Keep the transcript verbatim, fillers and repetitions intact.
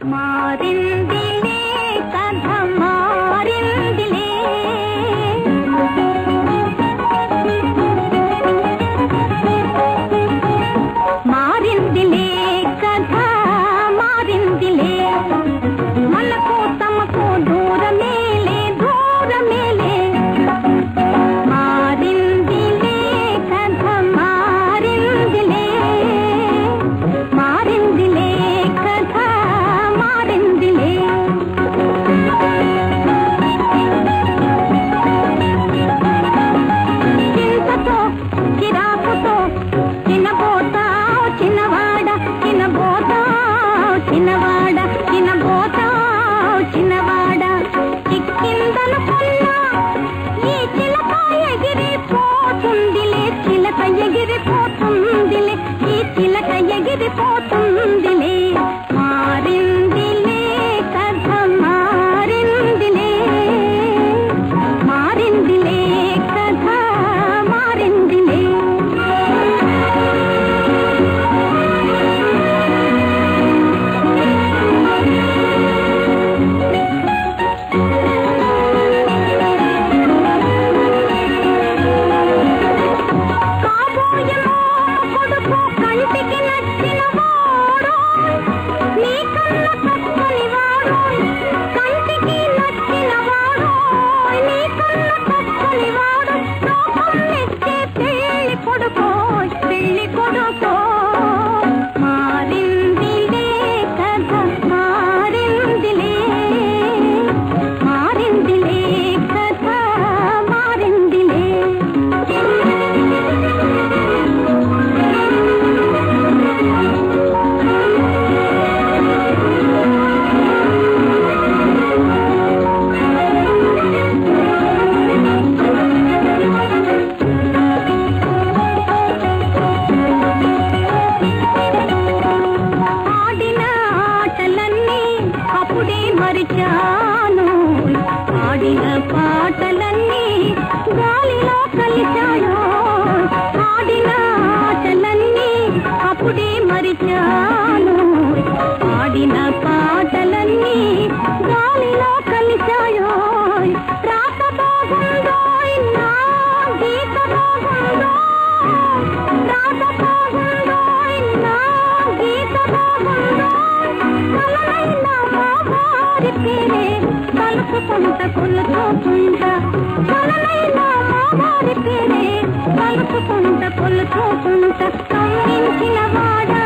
మారిందిలే కథ మారిందిలే మారిందిలే కథ మారిందిలే మనకు తమకు దూరమేలే దూరమేలే మారిందిలే కథ మారిందిలే మారిందిలే కథ మారిందిలే చింతతో చిరాకుతో చిన్నబోతా చిన్నవాడ చిన్నబోతా చిన్నవాడ చిన్నబోతా చిన్నవాడ చిక్కిందనుకున్నా ఈ చిలక ఎగిరిపోతుందిలే చిలక ఎగిరిపోతుందిలే ఈ చిలక ఎగిరిపోతుందిలే మారిందిలే కథ మారిందిలే మారిందిలే కథ మారిందిలే కాబోయేమో కొడుకు కంటికి నచ్చిన వాడు నీ కన్న తప్పని వాడు కంటికి నచ్చిన వాడు నీ కన్న తప్పని వాడు లోకం మెచ్చే పెళ్లి కొడుకు పెళ్లి కొడుకు మారిందిలే కథ మారిందిలే మారిందిలే కథ మారిందిలే ఆడిన ఆటలన్నీ అప్పుడే మరిచాను ఆడిన పాటలన్నీ గాలిలో కలిశాయో ఆడిన ఆటలన్నీ అప్పుడే మరిచాను ఆడిన పాటలన్నీ గాలిలో కలిశాయో రాత బాగుందో నా గీత బాగుందో రాత బాగుందో నా గీత బాగుందో కలలైన మా వారి పేరే కలుసుకుంట కొలుచుకుంట కలలైన మా వారి పేరే కలుసుకుంట కొలుచుకుంట కమ్మించిన వాడ